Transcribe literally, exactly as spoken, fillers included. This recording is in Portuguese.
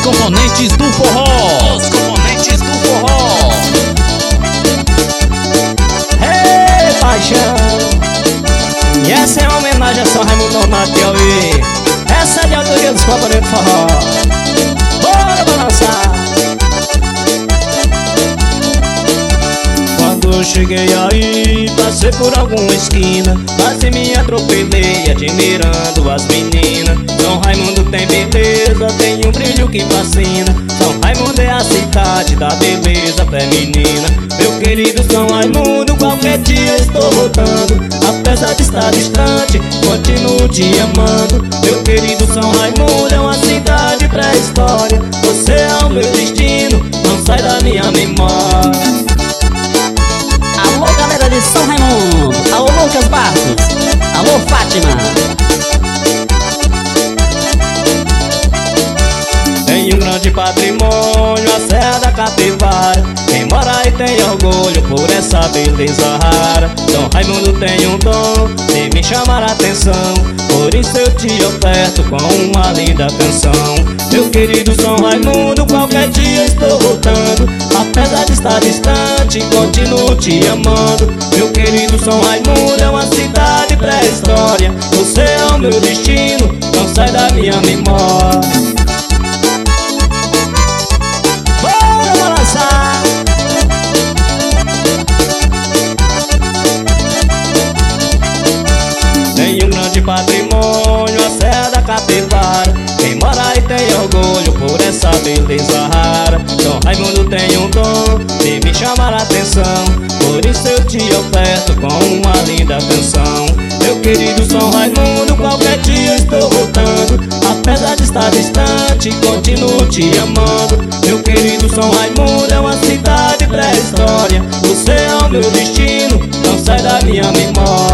componentes do forró. Os componentes do forró. Ei, paixão! E essa é uma homenagem a São Raimundo Nonato de Alvi. Essa é de autoria dos componentes do forró. Bora balançar! Quando eu cheguei aí, passei por alguma esquina, quase me atropelei, admirando as meninas. São Raimundo tem beleza, tem um brilho que fascina. São Raimundo é a cidade da beleza feminina. Meu querido São Raimundo, qualquer dia estou voltando. Apesar de estar distante, continuo te amando. Meu querido São Raimundo é uma cidade pré-história. Você é o meu destino, não sai da minha memória. Alô, galera de São Raimundo. Alô, Lucas Barros. Alô, Fátima. Tem um grande patrimônio, a Serra da Capivara. Quem mora aí tem orgulho por essa beleza rara. São Raimundo tem um dom de me chamar a atenção, por isso eu te oferto com uma linda canção. Meu querido São Raimundo, qualquer dia estou voltando. Apesar de estar distante, continuo te amando. Meu querido São Raimundo é uma cidade pré-história. Você é o meu destino, não sai da minha memória. Bora balançar! Tem um grande patrimônio, a Serra da Capivara. Quem mora aí tem orgulho por essa beleza rara. São Raimundo tem um dom de me chamar a atenção, por isso eu te oferto com uma linda canção. Meu querido São Raimundo, qualquer dia estou voltando. Apesar de estar distante, continuo te amando. Meu querido São Raimundo é uma cidade pré-história. Você é o meu destino, não sai da minha memória.